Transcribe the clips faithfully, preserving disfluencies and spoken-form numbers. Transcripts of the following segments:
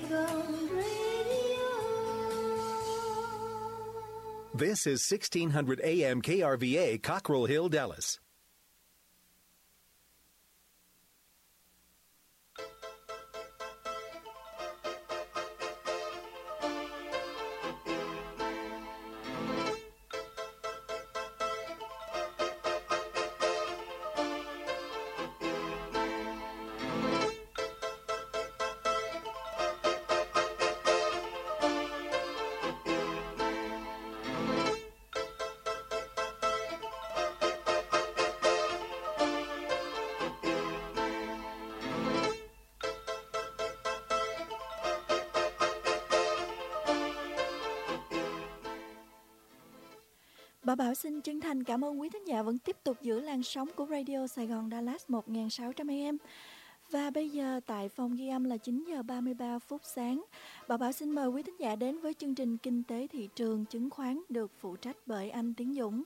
Saigon Radio. This is sixteen hundred A M K R V A, Cockrell Hill, Dallas. Bà Bảo xin chân thành cảm ơn quý thính giả vẫn tiếp tục giữ làn sóng của Radio Sài Gòn Dallas một nghìn sáu trăm A M. Và bây giờ tại phòng ghi âm là chín giờ ba mươi ba phút sáng. Bà Bảo xin mời quý thính giả đến với chương trình Kinh tế thị trường chứng khoán được phụ trách bởi anh Tiến Dũng.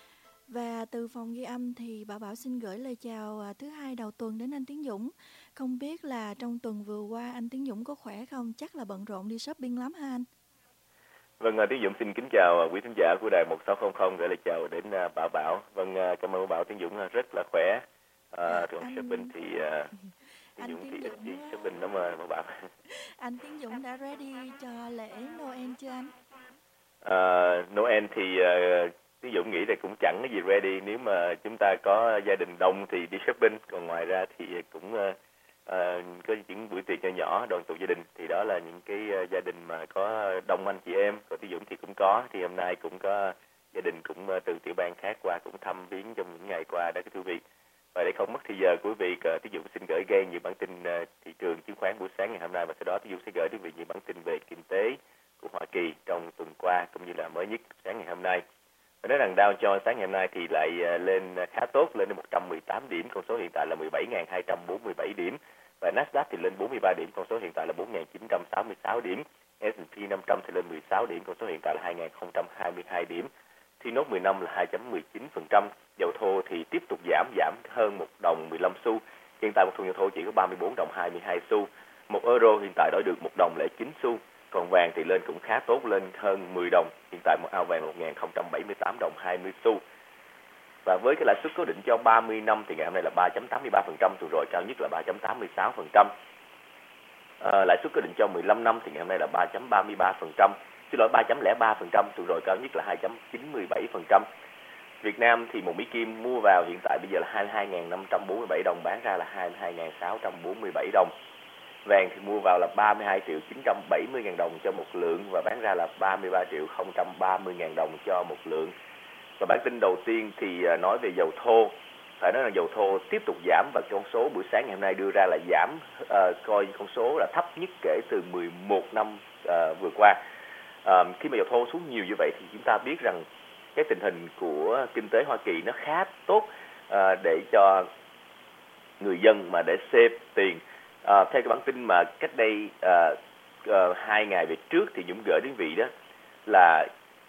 Và từ phòng ghi âm thì bà Bảo xin gửi lời chào thứ hai đầu tuần đến anh Tiến Dũng. Không biết là trong tuần vừa qua anh Tiến Dũng có khỏe không? Chắc là bận rộn đi shopping lắm ha anh? Vâng, Tiến Dũng xin kính chào quý thính giả của đài một sáu không không, gửi lời chào đến bà Bảo. Vâng, cảm ơn bà Bảo. Tiến Dũng rất là khỏe. À, còn anh... shopping thì uh, Tiến Dũng thì ít đi shopping lắm mà bà Bảo. Anh Tiến Dũng đã ready cho lễ Noel chưa anh? À, Noel thì uh, Tiến Dũng nghĩ là cũng chẳng cái gì ready. Nếu mà chúng ta có gia đình đông thì đi shopping, còn ngoài ra thì cũng uh, À, có những buổi tiệc nhỏ nhỏ đoàn tụ gia đình, thì đó là những cái uh, gia đình mà có đông anh chị em. Còn Tiến Dũng thì cũng có, thì hôm nay cũng có gia đình cũng uh, từ tiểu bang khác qua, cũng thăm viếng trong những ngày qua đó cái thú vị. Và để không mất thời giờ của quý vị, uh, Tiến Dũng xin gửi ngay những bản tin uh, thị trường chứng khoán buổi sáng ngày hôm nay, và sau đó Tiến Dũng sẽ gửi đến quý vị những bản tin về kinh tế của Hoa Kỳ trong tuần qua cũng như là mới nhất sáng ngày hôm nay. Và nói rằng Dow Jones sáng ngày hôm nay thì lại uh, lên khá tốt, lên đến một trăm mười tám điểm, con số hiện tại là mười bảy nghìn hai trăm bốn mươi bảy điểm. Và Nasdaq thì lên bốn mươi ba điểm, con số hiện tại là bốn nghìn chín trăm sáu mươi sáu điểm. ét and pê năm trăm thì lên mười sáu điểm, con số hiện tại là hai nghìn không trăm hai mươi hai điểm. T-Nốt mười lăm là hai phẩy mười chín phần trăm. Dầu thô thì tiếp tục giảm, giảm hơn một đồng mười lăm xu. Hiện tại một thùng dầu thô chỉ có ba mươi bốn đồng hai mươi hai xu. Một euro hiện tại đổi được một đồng lẻ chín xu. Còn vàng thì lên cũng khá tốt, lên hơn mười đồng. Hiện tại một ao vàng một nghìn không trăm bảy mươi tám đồng hai mươi xu. Và với cái lãi suất cố định cho ba mươi năm thì ngày hôm nay là ba phẩy tám mươi ba phần trăm, tuần rồi cao nhất là ba phẩy tám mươi sáu phần trăm. À, lãi suất cố định cho mười lăm năm thì ngày hôm nay là ba phẩy ba mươi ba phần trăm. Xin lỗi, ba phẩy không ba phần trăm, tuần rồi cao nhất là hai phẩy chín mươi bảy phần trăm. Việt Nam thì một Mỹ Kim mua vào hiện tại bây giờ là hai mươi hai nghìn năm trăm bốn mươi bảy đồng, bán ra là hai mươi hai nghìn sáu trăm bốn mươi bảy đồng. Vàng thì mua vào là ba mươi hai triệu chín trăm bảy mươi nghìn đồng cho một lượng, và bán ra là ba mươi ba triệu không trăm ba mươi nghìn đồng cho một lượng. Và bản tin đầu tiên thì nói về dầu thô. Phải nói là dầu thô tiếp tục giảm, và con số buổi sáng ngày hôm nay đưa ra là giảm, uh, coi con số là thấp nhất kể từ mười một năm uh, vừa qua. Uh, khi mà dầu thô xuống nhiều như vậy thì chúng ta biết rằng cái tình hình của kinh tế Hoa Kỳ nó khá tốt uh, để cho người dân mà để save tiền. Uh, theo cái bản tin mà cách đây uh, uh, hai ngày về trước thì Dũng gửi đến vị đó là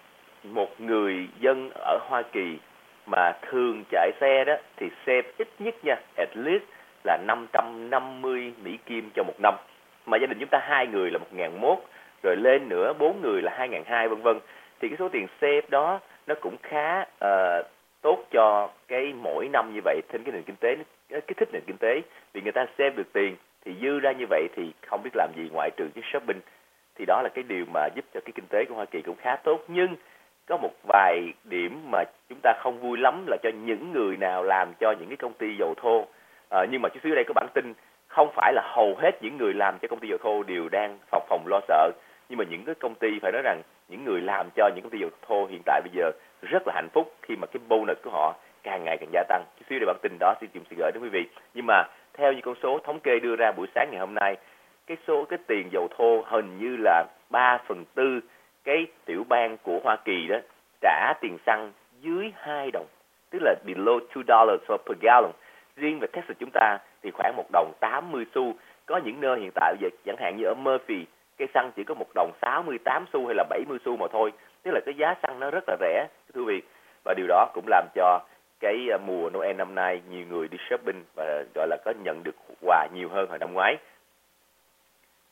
một người dân ở Hoa Kỳ mà thường chạy xe đó thì save ít nhất nha, at least là năm trăm năm mươi Mỹ Kim cho một năm. Mà gia đình chúng ta hai người là một nghìn một, rồi lên nữa bốn người là hai nghìn hai, vân vân. Thì cái số tiền save đó nó cũng khá uh, tốt cho cái mỗi năm như vậy trên cái nền kinh tế, kích thích nền kinh tế. Vì người ta save được tiền thì dư ra như vậy thì không biết làm gì ngoại trừ cái shopping. Thì đó là cái điều mà giúp cho cái kinh tế của Hoa Kỳ cũng khá tốt. Nhưng có một vài điểm mà chúng ta không vui lắm là cho những người nào làm cho những cái công ty dầu thô. À, nhưng mà chút xíu đây có bản tin, không phải là hầu hết những người làm cho công ty dầu thô đều đang phòng phòng lo sợ. Nhưng mà những cái công ty, phải nói rằng những người làm cho những công ty dầu thô hiện tại bây giờ rất là hạnh phúc khi mà cái bonus của họ càng ngày càng gia tăng. Chút xíu đây bản tin đó xin chúng sẽ gửi đến quý vị. Nhưng mà theo như con số thống kê đưa ra buổi sáng ngày hôm nay, cái số cái tiền dầu thô hình như là ba phần tư cái tiểu bang của Hoa Kỳ đó trả tiền xăng dưới hai đồng, tức là below two dollars per gallon. Riêng về Texas chúng ta thì khoảng một đồng tám mươi xu. Có những nơi hiện tại bây giờ, chẳng hạn như ở Murphy, cái xăng chỉ có một đồng sáu mươi tám xu hay là bảy mươi xu mà thôi. Tức là cái giá xăng nó rất là rẻ, thưa quý vị. Và điều đó cũng làm cho cái mùa Noel năm nay nhiều người đi shopping và gọi là có nhận được quà nhiều hơn hồi năm ngoái.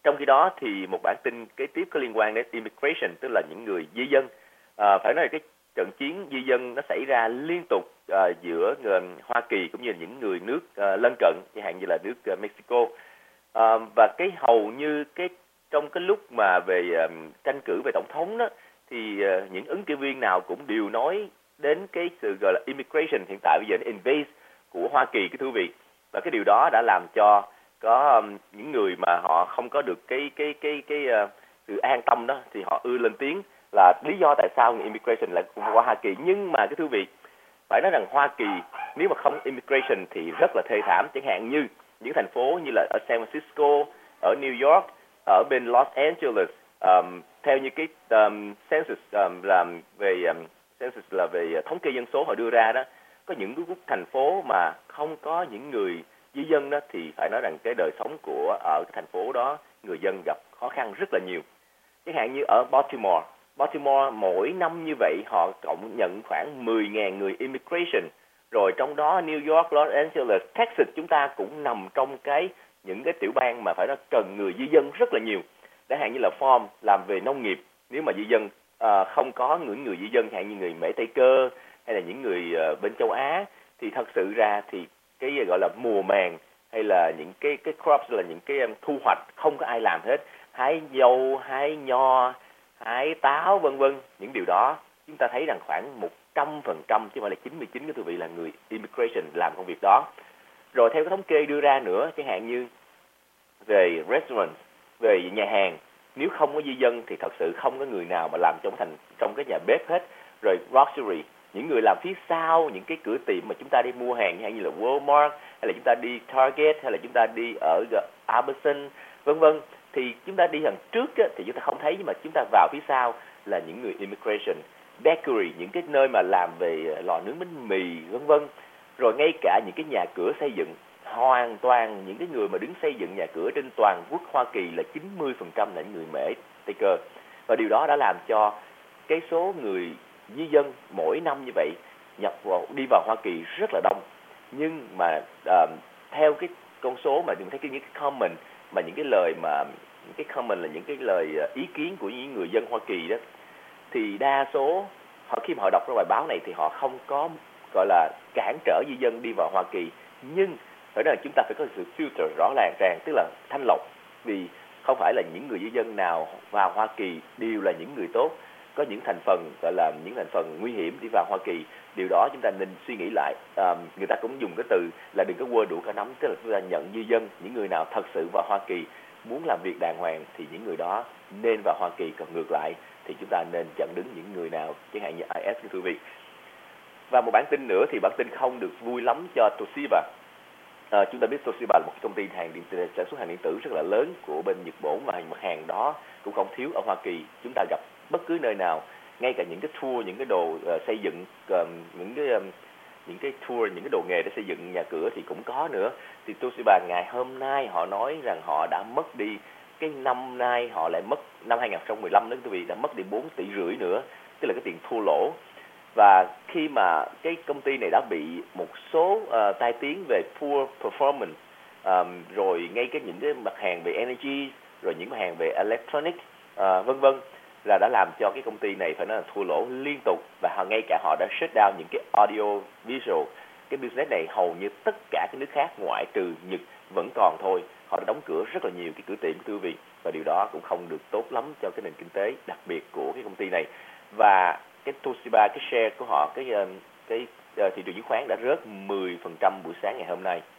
Trong khi đó thì một bản tin kế tiếp có liên quan đến immigration, tức là những người di dân. À, phải nói là cái trận chiến di dân nó xảy ra liên tục à, giữa uh, Hoa Kỳ cũng như những người nước uh, lân cận, chẳng hạn như là nước uh, Mexico. À, và cái hầu như cái trong cái lúc mà về uh, tranh cử về tổng thống đó, thì uh, những ứng cử viên nào cũng đều nói đến cái sự gọi là immigration hiện tại bây giờ nó invade của Hoa Kỳ, cái thú vị. Và cái điều đó đã làm cho có um, những người mà họ không có được cái cái cái cái uh, sự an tâm đó, thì họ ưa lên tiếng là lý do tại sao người immigration lại qua Hoa Kỳ. Nhưng mà cái thú vị, phải nói rằng Hoa Kỳ nếu mà không immigration thì rất là thê thảm. Chẳng hạn như những thành phố như là ở San Francisco, ở New York, ở bên Los Angeles, um, theo như cái um, census um, làm về um, census là về thống kê dân số họ đưa ra đó, có những cái thành phố mà không có những người di dân đó, thì phải nói rằng cái đời sống của ở cái thành phố đó người dân gặp khó khăn rất là nhiều. Chẳng hạn như ở Baltimore, Baltimore mỗi năm như vậy họ cộng nhận khoảng mười nghìn người immigration. Rồi trong đó New York, Los Angeles, Texas chúng ta cũng nằm trong cái những cái tiểu bang mà phải nói cần người di dân rất là nhiều. Chẳng hạn như là farm làm về nông nghiệp, nếu mà di dân uh, không có những người di dân, chẳng hạn như người Mễ Tây Cơ hay là những người uh, bên châu Á, thì thật sự ra thì cái gọi là mùa màng hay là những cái cái crops là những cái um, thu hoạch không có ai làm hết, hái dâu, hái nho, hái táo vân vân, những điều đó chúng ta thấy rằng khoảng một trăm phần trăm chứ không phải là chín mươi chín cái thưa vị là người immigration làm công việc đó. Rồi theo cái thống kê đưa ra nữa, chẳng hạn như về restaurant, về nhà hàng, nếu không có di dân thì thật sự không có người nào mà làm trong thành trong cái nhà bếp hết. Rồi grocery, những người làm phía sau những cái cửa tiệm mà chúng ta đi mua hàng, như là Walmart hay là chúng ta đi Target hay là chúng ta đi ở Albertson vân vân, thì chúng ta đi hàng trước á, thì chúng ta không thấy, nhưng mà chúng ta vào phía sau là những người immigration. Bakery, những cái nơi mà làm về lò nướng bánh mì vân vân. Rồi ngay cả những cái nhà cửa xây dựng, hoàn toàn những cái người mà đứng xây dựng nhà cửa trên toàn quốc Hoa Kỳ là chín mươi phần trăm là những người Mễ Tây Cơ. Và điều đó đã làm cho cái số người di dân mỗi năm như vậy nhập vào đi vào Hoa Kỳ rất là đông. Nhưng mà uh, theo cái con số mà chúng thấy cái những cái comment mà những cái lời mà những cái comment là những cái lời ý kiến của những người dân Hoa Kỳ đó, thì đa số họ khi mà họ đọc ra bài báo này thì họ không có gọi là cản trở di dân đi vào Hoa Kỳ, nhưng phải nói là chúng ta phải có sự filter rõ ràng ràng, tức là thanh lọc, vì không phải là những người di dân nào vào Hoa Kỳ đều là những người tốt, có những thành phần gọi là những thành phần nguy hiểm đi vào Hoa Kỳ. Điều đó chúng ta nên suy nghĩ lại. À, người ta cũng dùng cái từ là đừng có quơ đũa cả nắm, tức là chúng ta nhận di dân, những người nào thật sự vào Hoa Kỳ muốn làm việc đàng hoàng thì những người đó nên vào Hoa Kỳ, còn ngược lại thì chúng ta nên chặn đứng những người nào chẳng hạn như I S, thưa quý vị. Và một bản tin nữa thì bản tin không được vui lắm cho Toshiba. À, chúng ta biết Toshiba là một công ty hàng điện tử, sản xuất hàng điện tử rất là lớn của bên Nhật Bản, và mặt hàng đó cũng không thiếu ở Hoa Kỳ. Chúng ta gặp bất cứ nơi nào, ngay cả những cái tour, những cái đồ uh, xây dựng, um, những cái um, những cái tour, những cái đồ nghề để xây dựng nhà cửa thì cũng có nữa. Thì Toshiba ngày hôm nay họ nói rằng họ đã mất đi, cái năm nay họ lại mất, năm hai không một lăm đó quý vị, đã mất đi bốn tỷ rưỡi nữa, tức là cái tiền thua lỗ. Và khi mà cái công ty này đã bị một số uh, tai tiếng về poor performance, um, rồi ngay cái những cái mặt hàng về energy, rồi những mặt hàng về electronic, uh, vân vân, là đã làm cho cái công ty này phải nói là thua lỗ liên tục. Và họ, ngay cả họ đã shut down những cái audio visual, cái business này hầu như tất cả các nước khác ngoại trừ Nhật vẫn còn thôi. Họ đã đóng cửa rất là nhiều cái cửa tiệm, quý vị, và điều đó cũng không được tốt lắm cho cái nền kinh tế đặc biệt của cái công ty này. Và cái Toshiba, cái share của họ, cái cái, cái thị trường chứng khoán đã rớt mười phần trăm buổi sáng ngày hôm nay.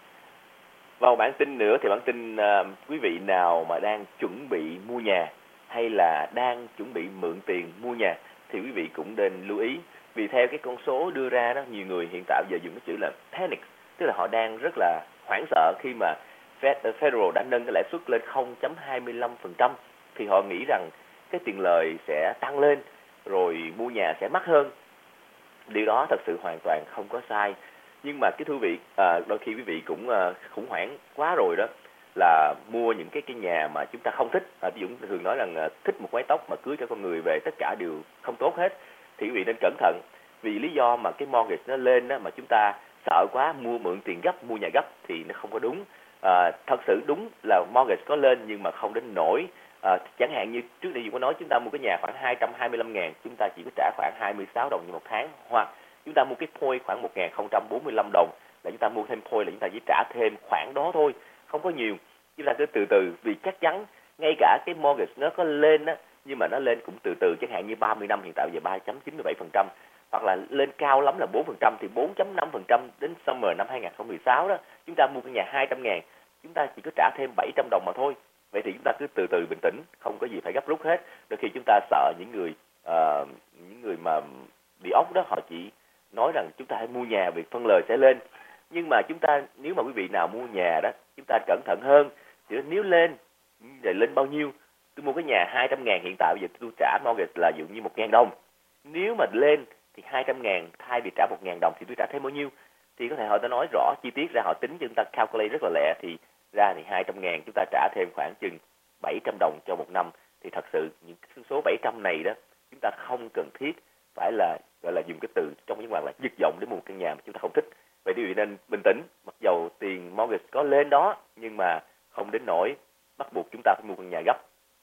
Vào bản tin nữa thì bản tin uh, quý vị nào mà đang chuẩn bị mua nhà hay là đang chuẩn bị mượn tiền mua nhà thì quý vị cũng nên lưu ý, vì theo cái con số đưa ra đó, nhiều người hiện tại giờ dùng cái chữ là panic, tức là họ đang rất là hoảng sợ khi mà Fed, Federal đã nâng cái lãi suất lên không phẩy hai mươi lăm phần trăm, thì họ nghĩ rằng cái tiền lời sẽ tăng lên rồi mua nhà sẽ mắc hơn. Điều đó thật sự hoàn toàn không có sai. Nhưng mà cái thú vị, à, đôi khi quý vị cũng à, khủng hoảng quá rồi đó, là mua những cái cái nhà mà chúng ta không thích. À, ví dụ thường nói rằng à, thích một mái tóc mà cưới cho con người về tất cả đều không tốt hết, thì quý vị nên cẩn thận, vì lý do mà cái mortgage nó lên đó, mà chúng ta sợ quá mua mượn tiền gấp, mua nhà gấp thì nó không có đúng. À, thật sự đúng là mortgage có lên nhưng mà không đến nỗi. À, chẳng hạn như trước đây Dũng có nói chúng ta mua cái nhà khoảng hai trăm hai mươi lăm ngàn, chúng ta chỉ có trả khoảng hai mươi sáu đồng như một tháng, hoặc chúng ta mua cái point khoảng một nghìn không trăm bốn mươi lăm đồng là chúng ta mua thêm point là chúng ta chỉ trả thêm khoản đó thôi, không có nhiều. Chúng ta cứ từ từ, vì chắc chắn ngay cả cái mortgage nó có lên á, nhưng mà nó lên cũng từ từ, chẳng hạn như ba mươi năm hiện tại bây giờ ba phẩy chín mươi bảy phần trăm, hoặc là lên cao lắm là bốn phần trăm, thì bốn phẩy năm phần trăm đến summer năm hai nghìn không trăm mười sáu đó, chúng ta mua cái nhà hai trăm ngàn, chúng ta chỉ có trả thêm bảy trăm đồng mà thôi. Vậy thì chúng ta cứ từ từ bình tĩnh, không có gì phải gấp rút hết. Đôi khi chúng ta sợ những người uh, những người mà địa ốc đó, họ chỉ nói rằng chúng ta hãy mua nhà vì phân lời sẽ lên. Nhưng mà chúng ta, nếu mà quý vị nào mua nhà đó, chúng ta cẩn thận hơn. Thì nếu lên, để lên bao nhiêu? Tôi mua cái nhà hai trăm ngàn hiện tại bây giờ tôi trả mortgage là dụ như một ngàn đồng. Nếu mà lên thì hai trăm ngàn thay vì trả một ngàn đồng thì tôi trả thêm bao nhiêu? Thì có thể họ ta nói rõ chi tiết ra, họ tính cho chúng ta calculate rất là lẹ, thì ra thì hai trăm ngàn chúng ta trả thêm khoảng chừng bảy trăm đồng cho một năm. Thì thật sự những số bảy trăm này đó, chúng ta không cần thiết phải là gọi là dùng cái từ trong những hoạt là giật giọng để mua một căn nhà mà chúng ta không thích. Vậy thì nên bình tĩnh, mặc dầu tiền mortgage có lên đó nhưng mà không đến nỗi bắt buộc chúng ta phải mua căn nhà gấp.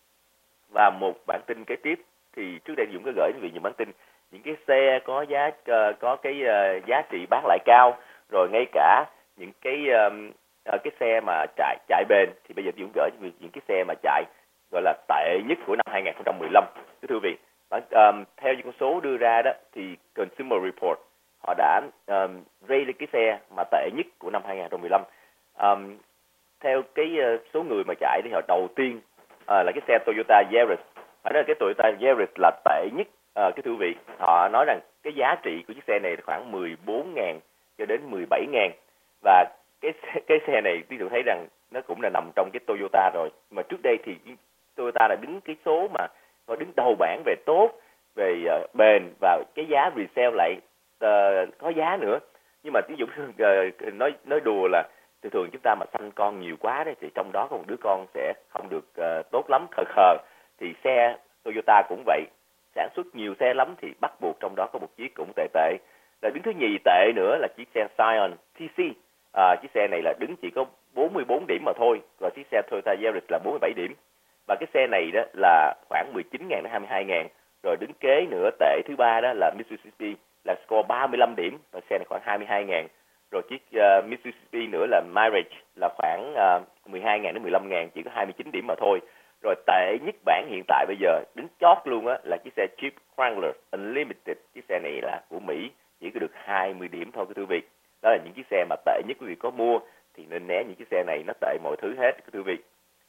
Và một bản tin kế tiếp thì trước đây Dũng có gửi quý vị những bản tin những cái xe có giá có cái uh, giá trị bán lại cao, rồi ngay cả những cái um, cái xe mà chạy chạy bền, thì bây giờ Dũng gửi những cái xe mà chạy gọi là tệ nhất của năm hai nghìn không trăm mười lăm. Thưa quý vị, um, theo những con số đưa ra đó thì Consumer Report họ đã um, rate lên cái xe mà tệ nhất của năm hai nghìn không trăm mười lăm. Um, theo cái uh, số người mà chạy thì họ đầu tiên uh, là cái xe Toyota Yaris. Phải nói là cái Toyota Yaris là tệ nhất. Uh, cái thưa quý vị, họ nói rằng cái giá trị của chiếc xe này là khoảng mười bốn nghìn cho đến mười bảy nghìn, và cái cái xe này ví dụ thấy rằng nó cũng là nằm trong cái Toyota rồi. Mà trước đây thì Toyota là đứng cái số mà nó đứng đầu bảng về tốt, về uh, bền, và cái giá resale lại uh, có giá nữa. Nhưng mà ví dụ uh, nói nói đùa là thường thường chúng ta mà sanh con nhiều quá đấy, thì trong đó có một đứa con sẽ không được uh, tốt lắm, khờ khờ. Thì xe Toyota cũng vậy, sản xuất nhiều xe lắm thì bắt buộc trong đó có một chiếc cũng tệ tệ. Là đứng thứ nhì tệ nữa là chiếc xe Scion tê xê. À, chiếc xe này là đứng chỉ có bốn mươi bốn điểm mà thôi, và chiếc xe Toyota Yaris là bốn mươi bảy điểm. Và cái xe này đó là khoảng mười chín nghìn đến hai mươi hai nghìn. Rồi đứng kế nữa tệ thứ ba đó là Mitsubishi là score ba mươi lăm điểm, và xe này khoảng hai mươi hai nghìn. Rồi chiếc uh, Mitsubishi nữa là Mirage là khoảng uh, mười hai nghìn đến mười lăm nghìn, chỉ có hai mươi chín điểm mà thôi. Rồi tệ nhất bảng hiện tại bây giờ đứng chót luôn á là chiếc xe Jeep Wrangler Unlimited. Chiếc xe này là của Mỹ, chỉ có được hai mươi điểm thôi thưa quý vị. Đó là những chiếc xe mà tệ nhất quý vị có mua, thì nên né những chiếc xe này, nó tệ mọi thứ hết thưa quý vị.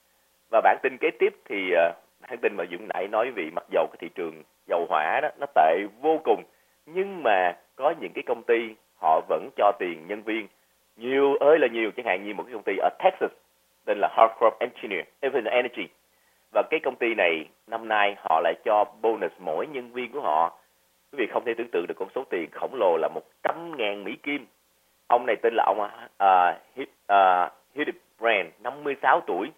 Và bản tin kế tiếp thì uh, bản tin mà Dũng nãy nói quý vị, mặc dầu cái thị trường dầu hỏa đó nó tệ vô cùng, nhưng mà có những cái công ty họ vẫn cho tiền nhân viên nhiều ơi là nhiều. Chẳng hạn như một cái công ty ở Texas tên là Harcroft Engineer Energy. Và cái công ty này năm nay họ lại cho bonus mỗi nhân viên của họ. Quý vị không thể tưởng tượng được con số tiền khổng lồ là một trăm ngàn Mỹ Kim. Ông này tên là ông uh, uh, Hildebrand, năm mươi sáu tuổi.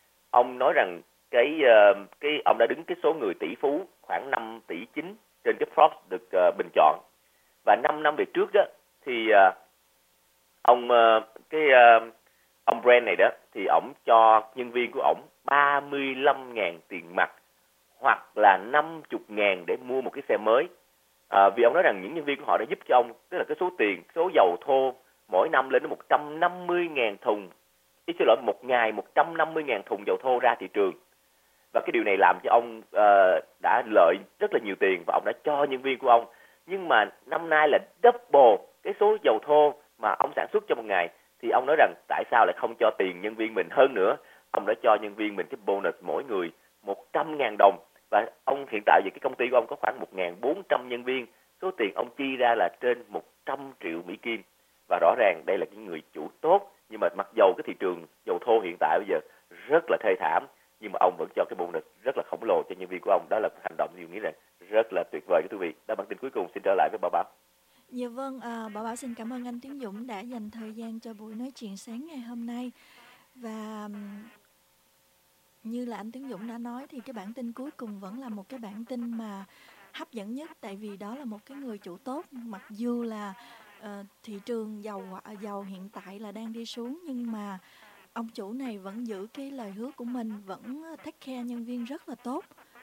Ông nói rằng cái uh, cái ông đã đứng cái số người tỷ phú khoảng năm tỷ chín trên cái Forbes được uh, bình chọn. Và năm năm về trước đó thì uh, ông uh, cái uh, ông Brand này đó thì ông cho nhân viên của ông ba mươi lăm nghìn tiền mặt hoặc là năm mươi nghìn để mua một cái xe mới. À, vì ông nói rằng những nhân viên của họ đã giúp cho ông, tức là cái số tiền, số dầu thô mỗi năm lên đến một trăm năm mươi nghìn thùng, ý xin lỗi, một ngày một trăm năm mươi nghìn thùng dầu thô ra thị trường. Và cái điều này làm cho ông uh, đã lợi rất là nhiều tiền, và ông đã cho nhân viên của ông. Nhưng mà năm nay là double cái số dầu thô mà ông sản xuất trong một ngày, thì ông nói rằng tại sao lại không cho tiền nhân viên mình hơn nữa. Ông đã cho nhân viên mình cái bonus mỗi người một trăm nghìn đồng. Và ông hiện tại về cái công ty của ông có khoảng một nghìn bốn trăm nhân viên. Số tiền ông chi ra là trên một trăm triệu Mỹ Kim. Và rõ ràng đây là cái người chủ tốt. Nhưng mà mặc dầu cái thị trường dầu thô hiện tại bây giờ rất là thê thảm, nhưng mà ông vẫn cho cái bonus rất là khổng lồ cho nhân viên của ông. Đó là hành động tôi nghĩ rằng rất là tuyệt vời. Quý vị, đó bản tin cuối cùng, xin trở lại với Bảo Bảo. Dạ vâng, à, Bảo Bảo xin cảm ơn anh Tiến Dũng đã dành thời gian cho buổi nói chuyện sáng ngày hôm nay. Và như là anh Tiến Dũng đã nói thì cái bản tin cuối cùng vẫn là một cái bản tin mà hấp dẫn nhất, tại vì đó là một cái người chủ tốt. Mặc dù là uh, thị trường dầu dầu hiện tại là đang đi xuống, nhưng mà ông chủ này vẫn giữ cái lời hứa của mình, vẫn take care nhân viên rất là tốt.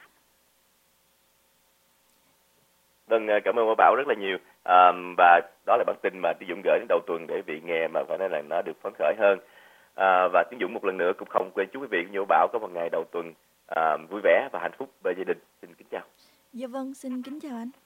Vâng, cảm ơn Bảo Bảo rất là nhiều. À, và đó là bản tin mà Tiến Dũng gửi đến đầu tuần để vị nghe mà phải nói là nó được phấn khởi hơn. À, và Tiến Dũng một lần nữa cũng không quên chúc quý vị và Bảo có một ngày đầu tuần à, vui vẻ và hạnh phúc bên gia đình. Xin kính chào. Dạ vâng, xin kính chào anh.